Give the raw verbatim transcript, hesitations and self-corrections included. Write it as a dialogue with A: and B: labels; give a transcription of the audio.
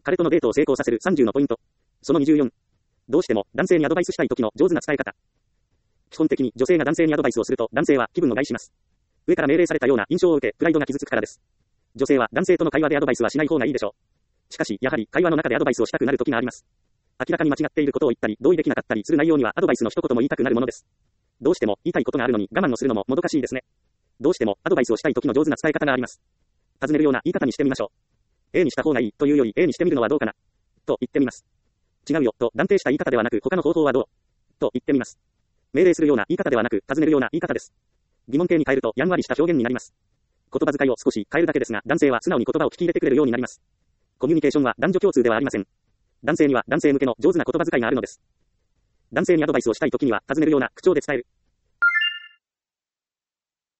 A: 彼とのデートを成功させるさんじゅうのポイント。そのにじゅうよん。どうしても男性にアドバイスしたい時の上手な伝え方。基本的に女性が男性にアドバイスをすると男性は気分を害します。上から命令されたような印象を受け、プライドが傷つくからです。女性は男性との会話でアドバイスはしない方がいいでしょう。しかし、やはり会話の中でアドバイスをしたくなる時があります。明らかに間違っていることを言ったり、同意できなかったりする内容にはアドバイスの一言も言いたくなるものです。どうしても言いたいことがあるのに我慢をするのももどかしいですね。どうしてもアドバイスをしたい時の上手な伝え方があります。尋ねるような言い方にしてみましょう。A にした方がいいというより A にしてみるのはどうかなと言ってみます。違うよと断定した言い方ではなく他の方法はどうと言ってみます。命令するような言い方ではなく尋ねるような言い方です。疑問形に変えるとやんわりした表現になります。言葉遣いを少し変えるだけですが男性は素直に言葉を聞き入れてくれるようになります。コミュニケーションは男女共通ではありません。男性には男性向けの上手な言葉遣いがあるのです。男性にアドバイスをしたい時には尋ねるような口調で伝える。